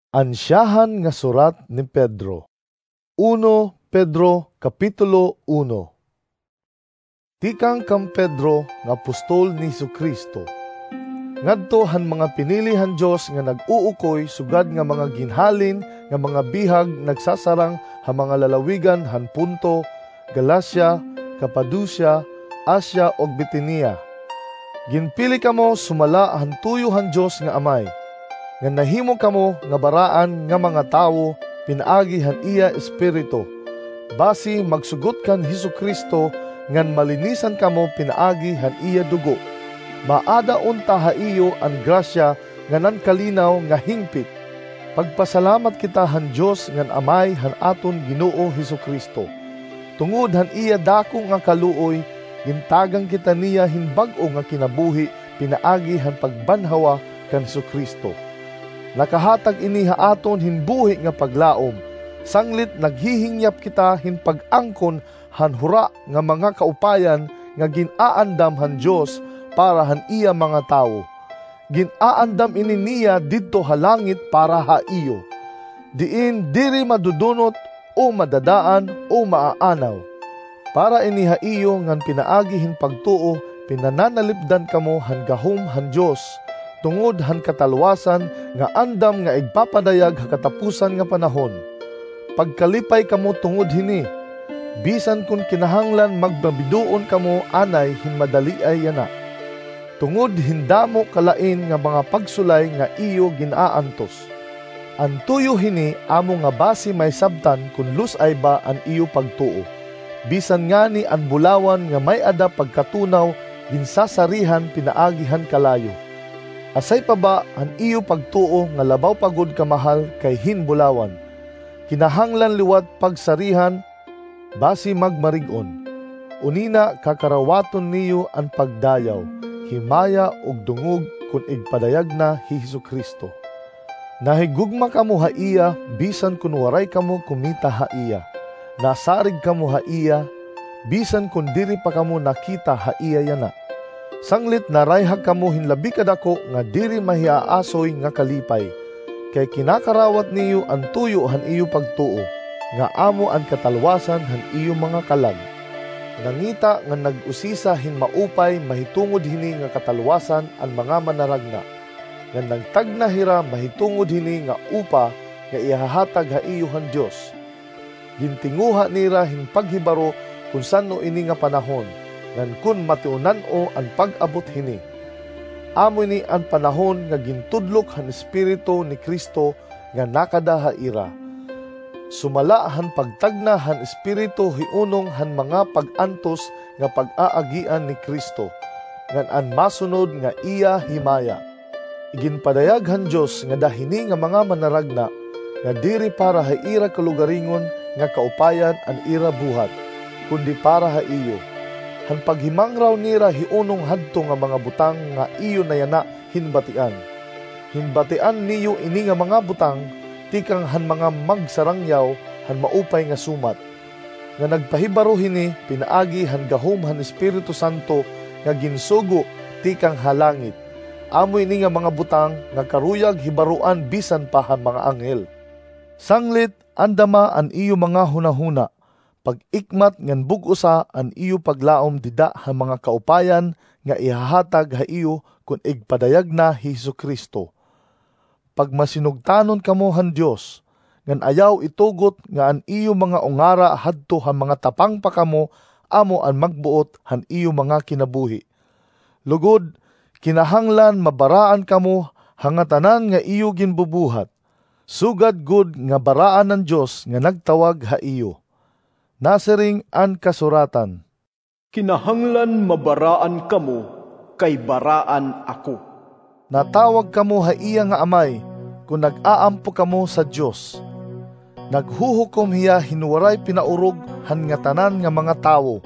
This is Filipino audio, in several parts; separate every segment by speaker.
Speaker 1: Ansyahan nga surat ni Pedro. 1 Pedro Kapitulo 1. Tikang kang Pedro nga apostol ni Jesu-Kristo. Ngadto han mga pinilihan Dios nga nag-uukoy sugad nga mga ginhalin nga mga bihag nagsasarang ha mga lalawigan han Punto, Galacia, Cappadocia, Asia ug Bitinia. Ginpili kamo sumala han tuyo han Dios nga Amay, nga nahimo kamo nga baraan nga mga tawo pinaagi han iya espiritu, basi magsugot kan Jesu-Kristo ngan malinisan kamo pinaagi han iya dugo. Maada unta ha iyo ang grasya nga nankalinaw nga hingpit. Pagpasalamat kita han Dios ngan Amay han aton Ginoo Jesu-Kristo. Tungod han iya dako nga kaluoy, gintagang kita niya hinbag-o nga kinabuhi pinaagi han pagbanhawa kan Jesu-Kristo. Nakahatag ini ha aton hinbuhi nga paglaom, sanglit naghihingyap kita hinpag-angkon han hura nga mga kaupayan nga ginaandam han Dios para han iya mga tawo. Ginaandam ini niya didto ha langit para ha iyo. Diin diri madudunot o madadaan o maaanaw. Para ini ha iyo ngan pinaagi hinpagtuo pinananalipdan kamo han gahom han Dios, tungod han katalwasan nga andam nga igpapadayag ha katapusan nga panahon. Pagkalipay kamo tungod hini, bisan kun kinahanglan magbabiduon kamo anay hinmadali ay yana. Tungod hindamo kalain nga mga pagsulay nga iyo ginaantos. Antuyo hini amo nga basi may sabtan kun lusay ba an iyo pagtuo. Bisan nga ni an bulawan nga may ada pagkatunaw ginsasarihan pinaagihan kalayo. Asay pa ba ang iyo pagtuo nga labaw pagod kamahal kay hinbulawan? Kinahanglan liwat pagsarihan, basi magmarigon. Unina kakarawaton niyo ang pagdayaw, himaya ug dungog kun igpadayag na Jesu-Kristo. Nahigugma kamo ha iya, bisan kun waray kamo kumita ha iya. Nasarig kamo ha iya, bisan kun diri pa kamo nakita ha iya yana. Sanglit narayhag kamo hinlabi kadako nga diri mahiaasoy nga kalipay, kay kinakarawat niyo ang tuyo han iyo pagtuo, nga amo ang katalwasan han iyo mga kalag. Nangita nga nag-usisa hin maupay mahitungod hini nga katalwasan ang mga manaragna, nga nagtagna hira mahitungod hini nga upa nga ihahatag ha iyo han Dios. Gintinguha nira hin paghibaro kung sano ini nga panahon, ngan kun matiunan o ang pag-abot hini. Amo ni ang panahon nga gintudlok han Espiritu ni Kristo nga nakada ha ira. Sumala han pagtagna han Espiritu hiunong han mga pag-antos nga pag-aagian ni Kristo, ngan an masunod nga iya himaya. Iginpadayag han Dios nga dahini nga mga manaragna nga diri para ha ira kalugaringon nga kaupayan an ira buhat, kundi para ha iyo. Han paghimang raw nira hiunong hadto nga mga butang nga iyo na yana hinbatian. Hinbatian niyo ini nga mga butang, tikang han mga magsarangyaw han maupay nga sumat. Nga nagpahibaro hini pinaagi han gahom han Espiritu Santo nga ginsugo tikang halangit. Amo ini nga mga butang nga karuyag hibaruan bisan pa han mga anghel. Sanglit andama an iyo mga hunahuna, pag-ikmat ngan bug-usa an iyo paglaom dida ha mga kaupayan nga ihahatag ha iyo kun igpadayag na Jesu-Kristo. Pag masinugtanon kamo han Dios, ngan ayaw itugot nga an iyo mga ungara hadto ha mga tapang pa kamo amo an magbuot han iyo mga kinabuhi. Lugod, kinahanglan mabaraan kamo hangatanan nga iyo ginbubuhat. Sugad gud nga baraan ng Dios nga nagtawag ha iyo. Nasiring an kasuratan,
Speaker 2: kinahanglan mabaraan kamo, kay baraan ako.
Speaker 1: Natawag kamo ha iya nga Amay, kung nag-aampo kamo sa Dios. Naghuhukom hiya hinuwaray pinaurog han nga tanan nga mga tawo.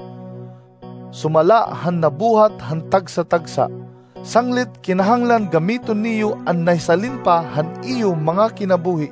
Speaker 1: Sumala han nabuhat han tagsa-tagsa. Sanglit kinahanglan gamiton niyo an naisalin pa han iyo mga kinabuhi.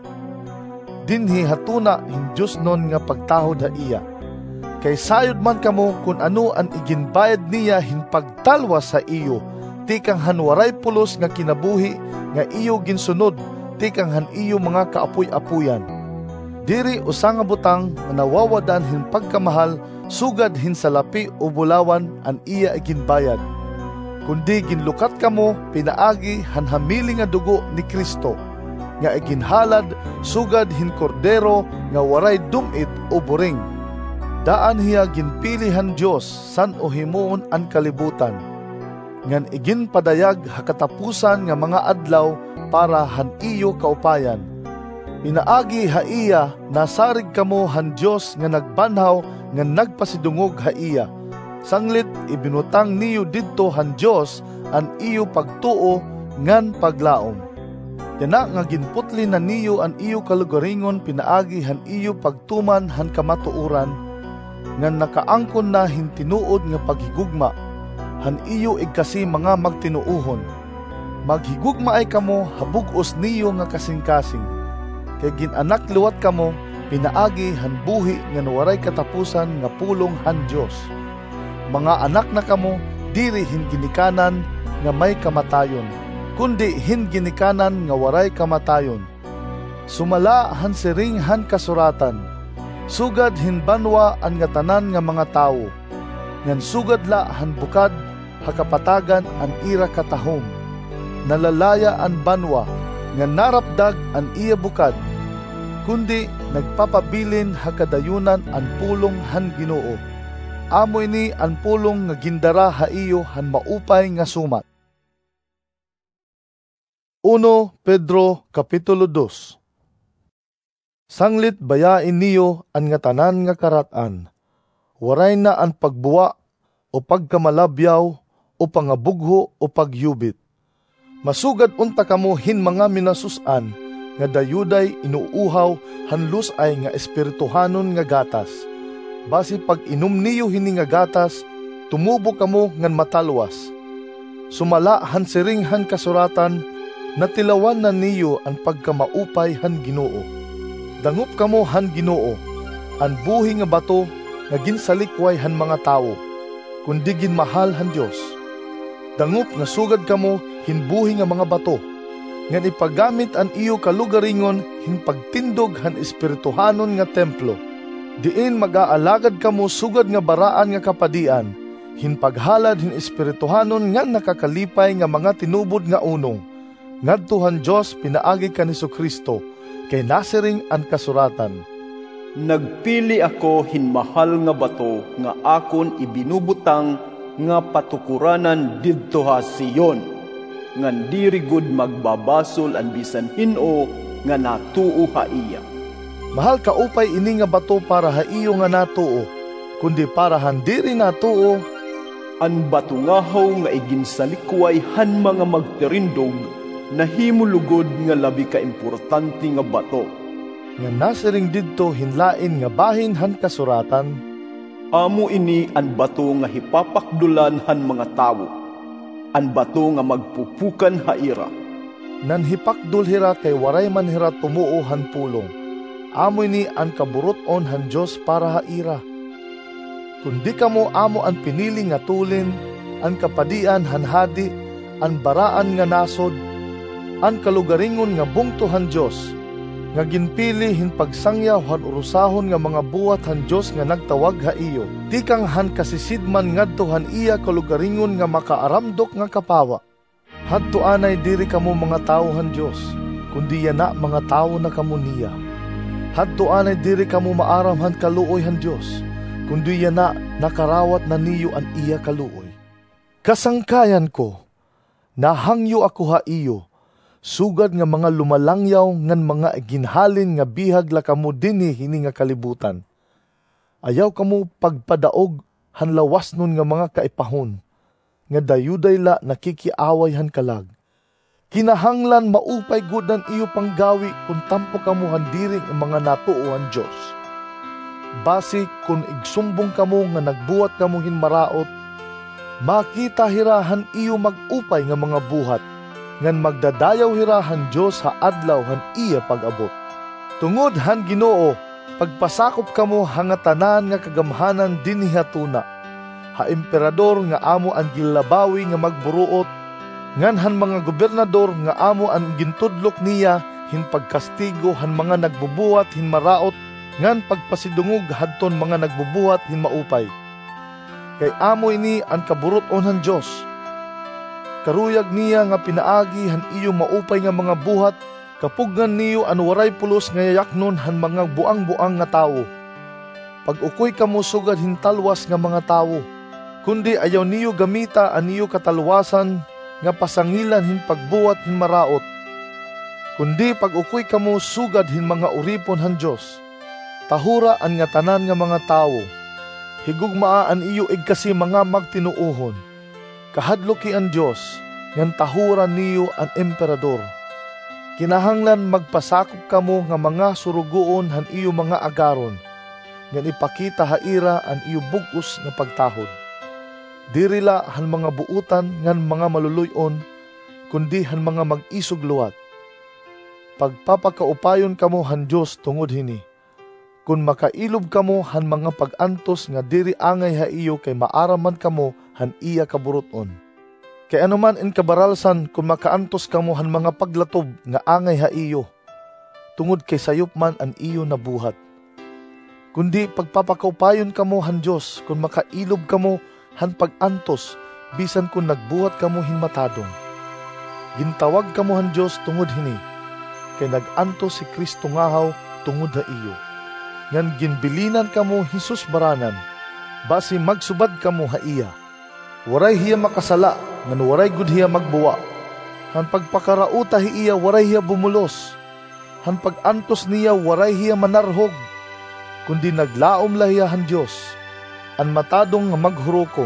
Speaker 1: Dinhi hatuna hin Diyos non nga pagtahod ha iya. Kay sayod man kamo kung ano ang iginbayad niya hinpagtalwas sa iyo, tikang hanwaray pulos nga kinabuhi nga iyo ginsunod, tikang han iyo mga kaapoy-apuyan. Diri usa nga butang nga nawawadan hin pagkamahal sugad hin salapi o bulawan an iya ginbayad. Kundi ginlukat kamo pinaagi han hamili nga dugo ni Kristo, nga iginhalad sugad hin kordero nga waray dumit o buring. Daan hiya ginpilihan Dios san o himuon an kalibutan, ngan iginpadayag hakatapusan nga mga adlaw para han iyo kaupayan. Pinaagi ha iya nasarig kamo han Dios nga nagbanhaw nga nagpasidungog ha iya. Sanglit ibinutang niyo didto han Dios an iyo pagtuo ngan paglaom. Yana nga ginputli na niyo an iyo kalugaringon pinaagi han iyo pagtuman han kamatuoran, ngan nakaangkon na hintinuod nga paghigugma han iyo igkasi mga magtinuuhon. Maghigugma ay kamo habugos niyo nga kasing-kasing. Kay ginanak luwat kamo pinaagi han buhi nga nawaray katapusan nga pulong han Dios. Mga anak na kamo diri hin ginikanan nga may kamatayon, kundi hin ginikanan nga waray kamatayon. Sumala han siring han kasuratan, sugad hin banwa an nga tanan nga mga tawo, ngan sugad la han bukad hakapatagan an ira katahom. Nalalaya an banwa nga narapdag an iya bukad, kundi nagpapabilin hakadayunan an pulong han Ginoo. Amoy ni an pulong nga gindara ha iyo han maupay nga sumat. 1 Pedro Kapitulo 2. Sanglit bayain niyo an nga tanan nga karatan. Waray na an pagbuwa o pagkamalabyaw o pangabugho o pagyubit. Masugad unta kamo hin mga minasusan nga dayuday inuuhaw hanlus ay nga espirituhanon nga gatas. Basi pag inom niyo hini nga gatas, tumubo kamo ngan matalwas. Sumala han siring han kasuratan, natilawan na niyo ang pagkamaupay han Ginoo. Dangup kamo han Ginoo, an buhi nga bato nga ginsalikway han mga tawo, kundi ginmahal han Dios. Dangup nga sugad kamo hinbuhi nga mga bato, ngan ipagamit an iyo kalugaringon hin pagtindog han espirituhanon nga templo. Diin mag-aalagad kamo sugad nga baraan nga kapadian, hin paghalad hin espirituhanon nga nakakalipay nga mga tinubod nga unong. Ngadtuhan Dios pinaagi ka ni Kristo, kay nasiring an kasuratan.
Speaker 2: Nagpili ako hinmahal nga bato nga akon ibinubutang nga patukuranan didto ha Sion, ngan diri gud magbabasol an bisan hin-o nga natuo ha iya.
Speaker 1: Mahal ka upay ini nga bato para ha iyo nga natuo, kundi para handiri natuo.
Speaker 2: An bato ngahaw nga iginsalikway han mga magtirindog, nahimulugod nga labi ka importante nga bato.
Speaker 1: Nga nasiring didto hinlain nga bahin han kasuratan.
Speaker 2: Amo ini an bato nga hipapakdulan han mga tawo, an bato nga magpupukan ha ira.
Speaker 1: Nan hipakdul hira kay waray man hira tumuo han pulong. Amoy ni an kaburuton han Dios para ha ira. Kundi kamo amo an pinili nga tulin, an kapadian han hadi, an baraan nga nasod, an kalugaringon nga bungto han Dios, nga ginpili hin pagsangyaw han urusahon nga mga buhat han Dios nga nagtawag ha iyo. Tikang han kasisidman ngadto han iya kalugaringon nga makaaramdok nga kapawa. Hadto anay diri kamo mga tawo han Dios, kundi yana mga tawo na kamo niya. Hadto anay diri kamo maaram han kaluoy han Dios, kundi yana nakarawat na niyo an iya kaluoy. Kasangkayan ko, nahangyo ako ha iyo, sugad nga mga lumalangyaw ngan mga ginhalin nga bihag la kamo dinhi hini nga kalibutan. Ayaw kamo pagpadaog han lawas nun nga mga kaipahon, nga dayuday la nakikiaway han kalag. Kinahanglan maupay gud ang iyo panggawi kung tampo kamo handiring ang mga natuoan Dios. Basi kung igsumbong kamo nga nagbuhat kamo hinmaraot, makita hirahan iyo magupay nga mga buhat, ngan magdadayaw hirahan Dios ha adlaw han iya pag-abot. Tungod han Ginoo, pagpasakop kamo hangatanan nga kagamhanan dinhi hatuna. Ha emperador nga amo ang gilabawi nga magburuot, nganhan mga gobernador nga amo ang gintudlok niya hin pagkastigo han mga nagbubuhat hin maraot, ngan pagpasidungog hadton mga nagbubuhat hin maupay. Kay amo ini ang kaburuton han Dios. Karuyag niya nga pinaagi han iyo maupay nga mga buhat, kapugnan niyo an waray pulos nga yayaknon han mga buang-buang nga tawo. Pag-ukoy kamo sugad hintalwas nga mga tawo, kundi ayaw niyo gamita an iyo katalwasan nga pasangilan hin pagbuhat hin maraot. Kundi pag-ukoy kamo sugad hin mga uripon han Dios. Tahura an nga tanan nga mga tawo. Higugmaa an iyo igkasi mga magtinuohon. Kahadloki ang Dios, ngan tahura niyo ang emperador. Kinahanglan magpasakop kamo nga mga surugoon han iyo mga agaron, ngan ipakita haira ang iyo bugos nga pagtahod. Dirila han mga buutan ngan mga maluluyon, kundi han mga mag-isog luwat. Pagpapakaupayon kamo han Dios tungod hini. Kung makailob kamo han mga pag-antos nga diri angay ha iyo kay maaraman kamo han iya kaburuton. Kay anuman in kabaralsan kung makaantos kamo han mga paglatob nga angay ha iyo, tungod kay sayop man an iyo nabuhat. Kundi pagpapakaupayon kamo han Dios kung makailob kamo han pag-antos bisan kung nagbuhat kamo hinmatadong. Gintawag kamo han Dios tungod hini, kay nag-antos si Kristo ngahaw tungod ha iyo. Ngan ginbilinan kamo Hesus baranan, basi magsubad kamo ha iya. Waray hiya makasala, ngan waray gud hiya magbuwa. Han pagpakarauta hi iya waray hiya bumulos. Han pag-antos niya waray hiya manarhog. Kundi naglaom lahiya han Dios, an matadong nga maghurukom.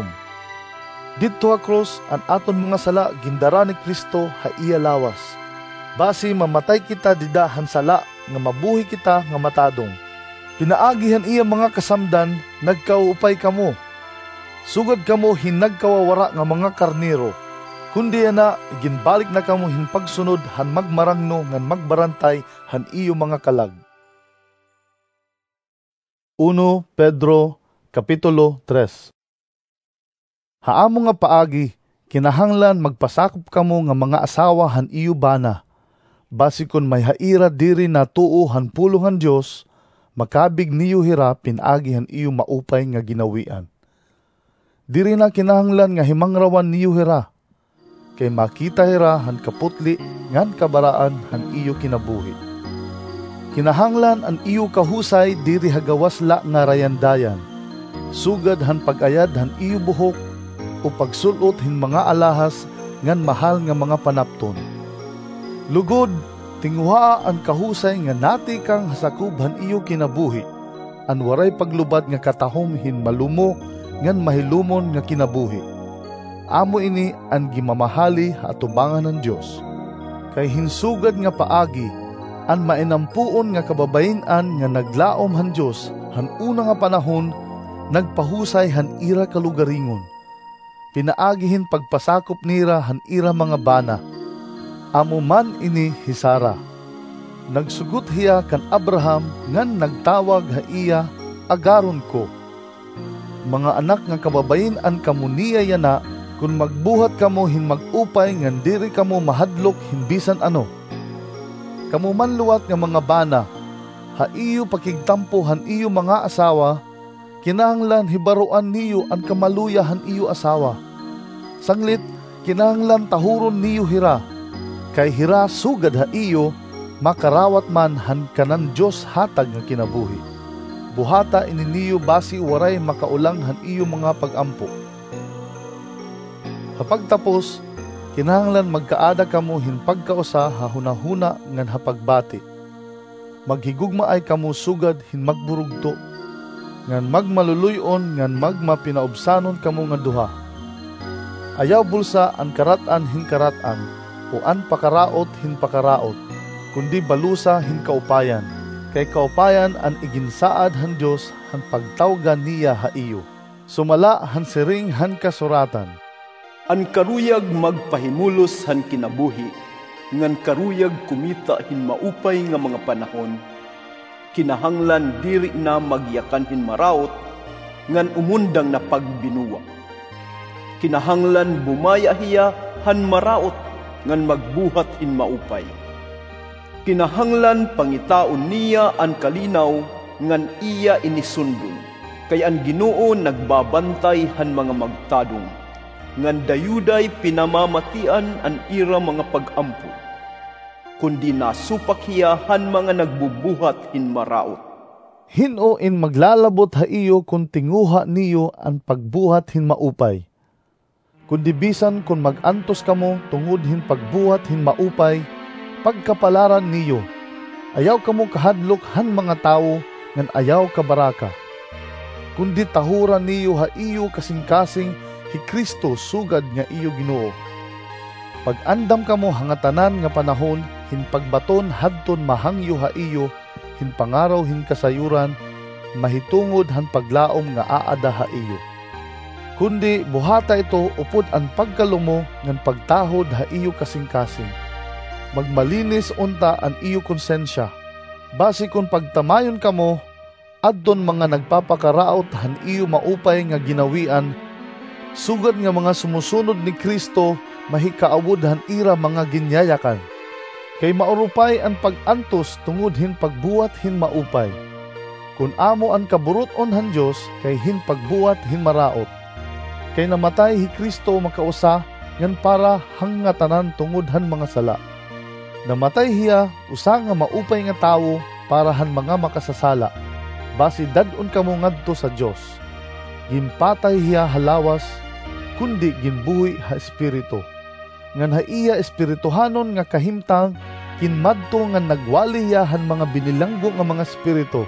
Speaker 1: Didto ha krus an aton mga sala gindara ni Kristo ha iya lawas. Basi mamatay kita dida han sala nga mabuhi kita nga matadong. Pinaagihan iya mga kasamdan, nagkaupay kamo. Sugad kamo hinagkawawara nga mga karniro. Kundi na, iginbalik na kamo hinpagsunod han magmarangno ngan magbarantay han iyo mga kalag. 1 Pedro Kapitulo 3. Haamo nga paagi, kinahanglan magpasakop kamo nga mga asawa han iyo bana. Basi kun may haira diri na tuo han pulong Dios, makabig niyo hira pinagihan iyo maupay nga ginawian. Diri na kinahanglan nga himangrawan niyo hira, kay makita hira han kaputli ngan kabaraan han iyo kinabuhi. Kinahanglan an iyo kahusay diri hagawasla nga rayandayan, sugad han pag-ayad han iyo buhok o pagsulot hin mga alahas ngan mahal nga mga panapton. Lugod, tinguha ang kahusay nga nati kang hasakubhan iyo kinabuhi, an waray paglubad nga katahom hin malumo ngan mahilumon nga kinabuhi. Amo ini ang gimamahali atubangan ng Dios. Kay hinsugad nga paagi, an mainampuon nga kababain-an nga naglaom han Dios, han una nga panahon, nagpahusay han ira kalugaringon. Pinaagihin pagpasakop nira han ira mga bana. Amo man ini hi Sara. Nagsugot hiya kan Abraham ngan nagtawag ha iya agaron ko. Mga anak nga kababain-an kamo niya yana, kun magbuhat kamo hin mag-upay ngan diri kamo mahadlok hinbisan ano. Kamo man luwat nga mga bana, ha iyo pakigtampo han iyo mga asawa, kinahanglan hibaruan niyo ang kamaluya han iyo asawa. Sanglit, kinahanglan tahuron niyo hira, kay hira sugad ha iyo, makarawat man han kanan Dios hatag nga kinabuhi. Buhata ini niyo basi waray makaulang han iyo mga pag-ampo. Kapag tapos, kinahanglan magkaada kamo hin pagkausa ha hunahuna ngan hapagbati. Maghigugma ay kamo sugad hin magburugto, ngan magmaluluyon ngan magmapinaubsanon kamo nga duha. Ayaw bulsa an karatan hin karatan, o an pakaraot hin pakaraot, kundi balusa hin kaupayan. Kay kaupayan an iginsaad han Dios han pagtawgan niya ha iyo. Sumala han siring han kasuratan.
Speaker 2: An karuyag magpahimulos han kinabuhi, ngan karuyag kumita hin maupay nga mga panahon. Kinahanglan diri na magyakan hin maraot, ngan umundang na pagbinuwa. Kinahanglan bumaya hiya han maraot, ngan magbuhat hin maupay. Kinahanglan pangitaon niya ang kalinaw ngan iya inisundon, kay ang Ginoo nagbabantay han mga magtadong, ngan dayuday pinamamatian ang ira mga pag-ampo, kundi nasupak hiya han mga nagbubuhat hin maraot.
Speaker 1: Hinoin maglalabot ha iyo kung tinguha niyo ang pagbuhat hin maupay. Kundi bisan kung mag-antos kamo tungod hin pagbuhat hin maupay, pagkapalaran niyo. Ayaw kamo kahadlok han mga tao ngan ayaw kabaraka. Kundi tahuran niyo ha iyo kasing-kasing hi Kristo sugad nga iyo Ginoo. Pag-andam kamo hangatanan nga panahon hin pagbaton hadton mahangyo ha iyo hin pangaraw hin kasayuran mahitungod han paglaom nga aada ha iyo. Kundi buhata ito upod ang pagkalumo ngan pagtahod ha iyo kasing-kasing. Magmalinis unta ang iyo konsensya. Basi kung pagtamayon kamo, adton mga nagpapakaraot han iyo maupay nga ginawian, sugad nga mga sumusunod ni Kristo mahikaawod han ira mga ginyayakan. Kay maurupay ang pag-antos tungod hin pagbuhat hin maupay. Kung amo ang kaburuton han Dios kay hin pagbuhat hin maraot. Kay namatay hi Kristo makausa ngan para hangatanan tungod han mga sala. Namatay hiya usa nga maupay nga tawo para han mga makasasala. Basi dadon kamo ngadto sa Dios. Ginpatay hiya halawas kundi ginbuhi ha espiritu. Ngan ha iya espirituhanon nga kahimtang kinmadto nga nagwali hiya han mga binilanggo nga mga espiritu.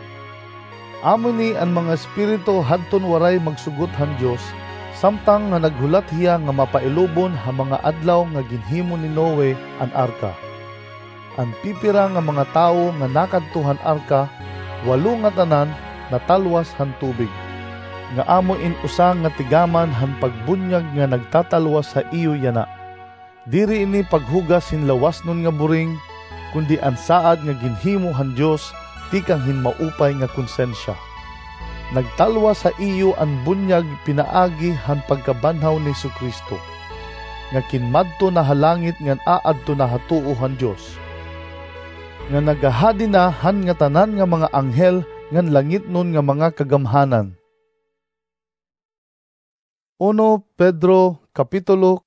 Speaker 1: Amo ni ang mga espiritu hadton waray magsugot han Dios. Samtang nga naghulat hiya nga mapailubon ha mga adlaw nga ginhimo ni Noe ang arka. Ang pipira nga mga tawo nga nakadto han arka, 8 nga tanan natalwas han tubig. Nga amo in usang nga tigaman han pagbunyag nga nagtatalwas sa iyo yana. Diri ini paghugas hin lawas nun nga buring, kundi ang saad nga ginhimo han Dios tikang hin maupay nga konsensya. Nagtalwa sa iyo ang bunyag pinaagi han pagkabanhaw ni Jesucristo. Nga kinmadto na halangit ngan aadto na hatuo han Dios. Nga nagahadi na han nga tanan nga mga anghel ngan langit nun nga mga kagamhanan. 1 Pedro Kapitulo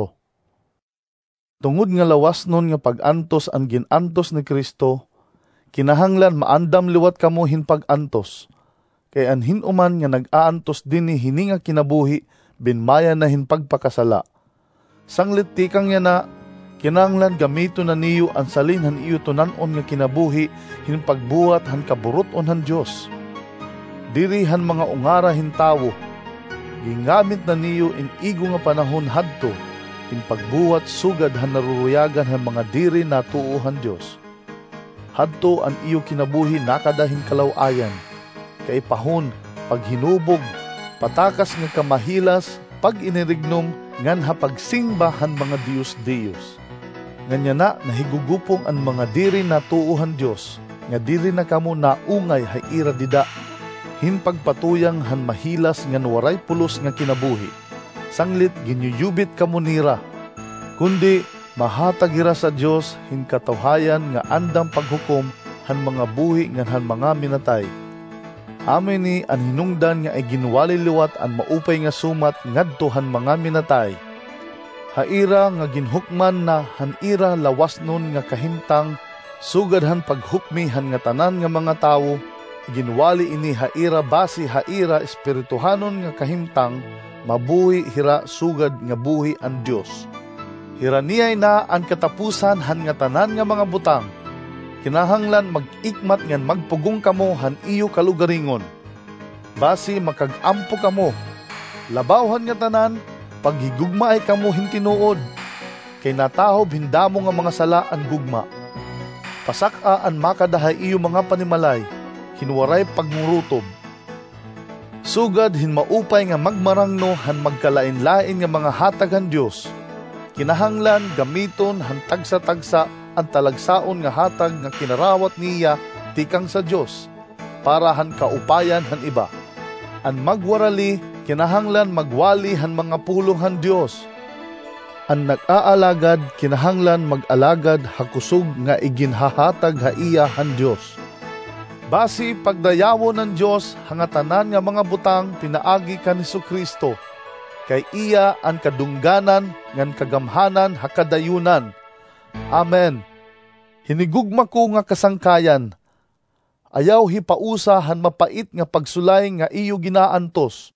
Speaker 1: 4. Tungod nga lawas nun nga pag-antos ang ginantos ni Kristo, kinahanglan maandam liwat kamo hin pag-antos. Kay an hinuman nga nag-aantos din ni hininga kinabuhi, binmaya na hin pagpakasala. Sanglit tikang yan na, kinahanglan gamito na niyo ang salin han iyo tunanon nga kinabuhi, hin pagbuhat han kaburuton han Dios. Diri han mga ungara hin tawo, gingamit na niyo in igo nga panahon hadto, hin pagbuhat sugad han naruruyagan han mga diri na tuo han Dios. Hadto ang iyo kinabuhi nakadahin kalawayan, kay pahon, paghinubog, patakas nga kamahilas, pag inirignom, ngan hapagsimbahan mga Diyos-Diyos. Nganya na nahigugupong ang mga diri na tuuhan Diyos, nga diri na kamo naungay hay ira dida, hin pagpatuyang han mahilas ngan waray pulos nga kinabuhi. Sanglit ginyuyubit kamo nira, kundi mahatagira sa Diyos hin katawhayan nga andam paghukom han mga buhi ngan han mga minatay. Amin ni ang hinungdan nga ay ginwali liwat ang maupay nga sumat ngadto han mga minatay. Haira nga ginhukman na han ira lawas nun nga kahimtang sugad han paghukmi han nga tanan nga mga tawo, ginwali ini haira basi haira espirituhanon nga kahimtang mabuhi hira sugad nga buhi ang Dios. Hiraniyay na ang katapusan han nga tanan nga mga butang. Kinahanglan mag-ikmat ngan magpugong kamo han iyo kalugaringon. Basi makag-ampo kamo. Labawhan nga tanan, paghigugmaay kamo hintinuod. Kay natahob hindamo nga mga sala ang gugma. Pasaka-an makadahay iyo mga panimalay, hinwaray pagmurutob. Sugad hin maupay nga magmarangno han magkalain-lain nga mga hatag han Dios. Kinahanglan gamiton han tagsa-tagsa ang talagsaon nga hatag nga kinarawat niya tikang sa Dios para han kaupayan han iba. An magwarali kinahanglan magwali han mga pulong han Dios. Ang nag-aalagad kinahanglan mag-alagad hakusog nga iginhahatag ha iya han Dios. Basi pagdayawo ng Dios hangatanan nga mga butang pinaagi kan Jesucristo, kay iya ang kadungganan ngan kagamhanan hakadayunan. Amen. Hinigugma ko nga kasangkayan, ayaw hipausa han mapait nga pagsulay nga iyo ginaantos.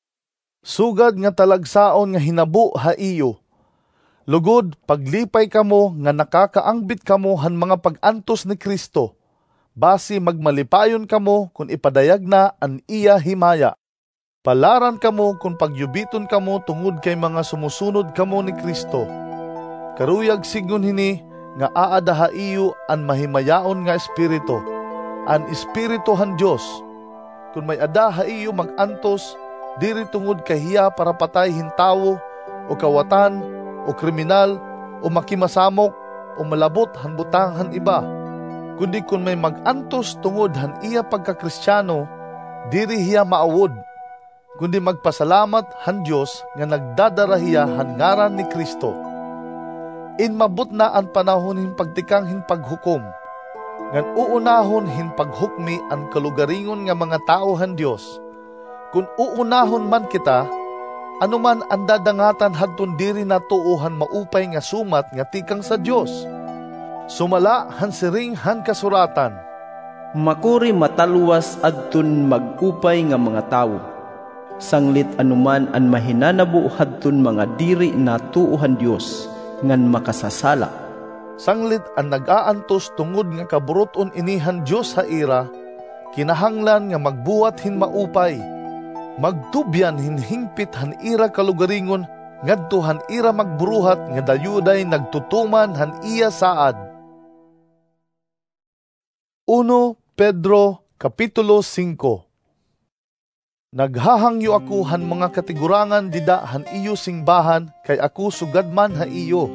Speaker 1: Sugad nga talagsaon nga hinabo ha iyo. Lugod, paglipay kamo nga nakakaangbit kamo han mga pag-antos ni Kristo. Basi magmalipayon kamo kung ipadayag na an iya himaya. Palaran kamo kung pagyubiton kamo tungod kay mga sumusunod kamo ni Kristo. Karuyag sigon hini nga aadaha iyo an mahimayaon nga espiritu, an espiritu han Dios. Kung may adaha iyo mag-antos, diri tungod kahiya para patay hintawo o kawatan o kriminal, o makimasamok, o malabot han butang han iba. Kundi kung may mag-antos tungod han iya pagkakristyano, diri hiya maawod. Kundi magpasalamat han Dios nga nagdadarahiya han ngaran ni Kristo. Inmabot na ang panahon hin pagtikang hin paghukom, ngan uunahon hin paghukmi ang kalugaringon nga mga tao han Dios. Kung uunahon man kita, anuman ang dadangatan hadton diri na tuuhan maupay nga sumat nga tikang sa Dios. Sumala han siring han kasuratan.
Speaker 2: Makuri mataluwas adton magupay nga mga tawo. Sanglit anuman an mahinanabo hadton mga diri na tuuhan Dios ngan makasasala.
Speaker 1: Sanglit ang nag-aantos tungod nga kaburuton inihan Dios ha ira, kinahanglan nga magbuhat hin maupay. Magtubyan hinhingpit han ira kalugaringon, ngadto han ira magburuhat nga dayuday nagtutuman han iya saad. 1 Pedro Kapitulo 5. Naghahangyo ako han mga katigurangan dida han iyo singbahan, kay ako sugadman ha iyo.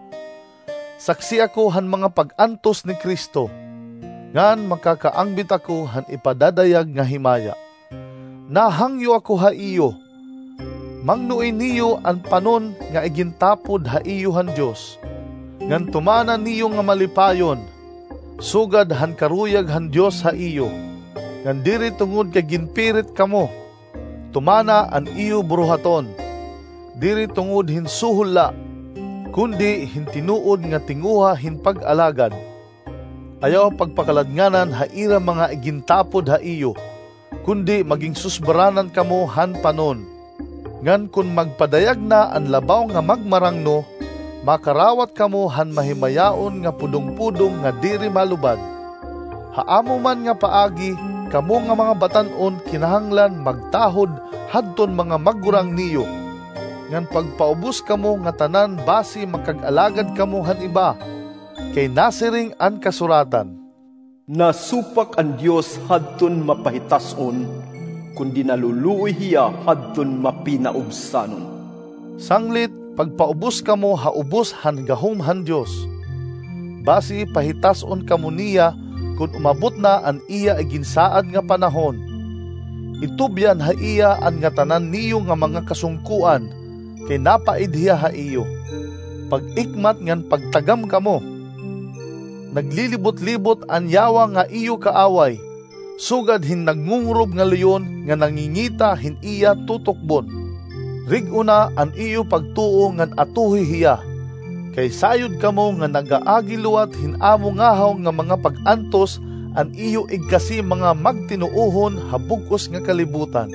Speaker 1: Saksi ako han mga pag-antos ni Kristo, ngan makakaangbit ako han ipadadayag nga himaya. Nahangyo ako ha iyo, mangnuin niyo ang panon nga igintapod ha iyo han Dios, ngan tumanan niyo nga malipayon, sugad han karuyag han Dios ha iyo, ngan diri tungod kay ginpirit kamo, tumana an iyo buruhaton, diri tungod hinsuhula, kundi hintinuod nga tinguha hin pag-alagad. Ayaw pagpakaladnganan ha ira mga igintapod ha iyo, kundi maging susbaranan kamo han panon. Ngan kun magpadayag na ang labaw nga magmarangno, makarawat kamo han mahimayaon nga pudong-pudong nga diri malubad. Haamo man nga paagi, kamo nga mga batanon kinahanglan magtahod hadton mga maggurang niyo. Ngan pagpaubos kamo nga tanan basi makag-alagad kamo han iba, kay nasiring an kasuratan.
Speaker 2: Nasupak ang Dios hadton mapahitason, kundi naluluoy hiya hadton mapinaubsanon.
Speaker 1: Sanglit, pagpaubos kamo haubos han gahom han Dios. Basi pahitason kamo niya kung umabot na an iya iginsaad nga panahon. Itubyan ha iya an nga tanan niyo nga mga kasungkuan, kay napaidhiya ha iyo. Pag-ikmat ngan pagtagam kamo. Naglilibot-libot ang yawa nga iyo kaaway, sugad hin nagngungrob nga leyon nga nangingita hin iya tutukbon. Riguna an iyo pagtuo ngan atuhi hiya, kay sayod kamo nga nagaagiluwat hin amo ngahaw nga mga pag-antos an iyo igkasi mga magtinuuhon habugkos nga kalibutan.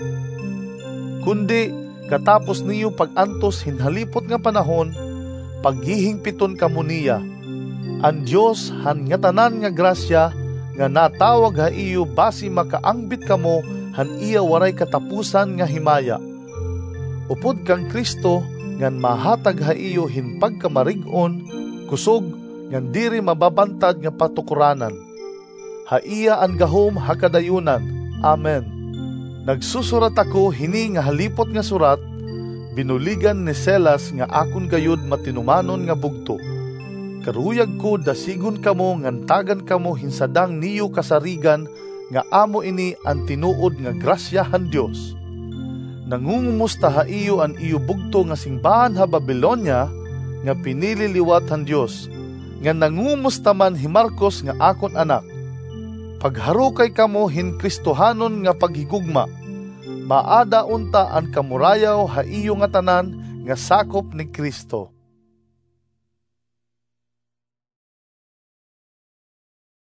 Speaker 1: Kundi katapos niyo pag-antos hin halipot nga panahon, paghihingpiton kamo niya. Ang Dios han nga tanan nga grasya nga natawag ha iyo basi makaangbit kamo han iya waray katapusan nga himaya. Upod kang Kristo ngan mahatag ha iyo hin pagkamarig-on, kusog ngan diri mababantad nga patukuranan. Ha iya ang gahom hakadayunan. Amen. Nagsusurat ako hini nga halipot nga surat, binuligan ni Selas nga akon gayud matinumanon nga bugto. Karuyag ko dasigon kamo ngantagan kamo hinsadang niyo kasarigan nga amo ini ang tinuod nga grasyahan Dios. Nangungumusta ha iyo an iyo bugto nga singbahan ha Babilonia nga pinililiwat han Dios, nga nangumusta man hi Marcos nga akon anak. Pagharukay kamo hin Kristohanon nga paghigugma, maada unta ang kamurayaw ha iyo nga tanan nga sakop ni Kristo.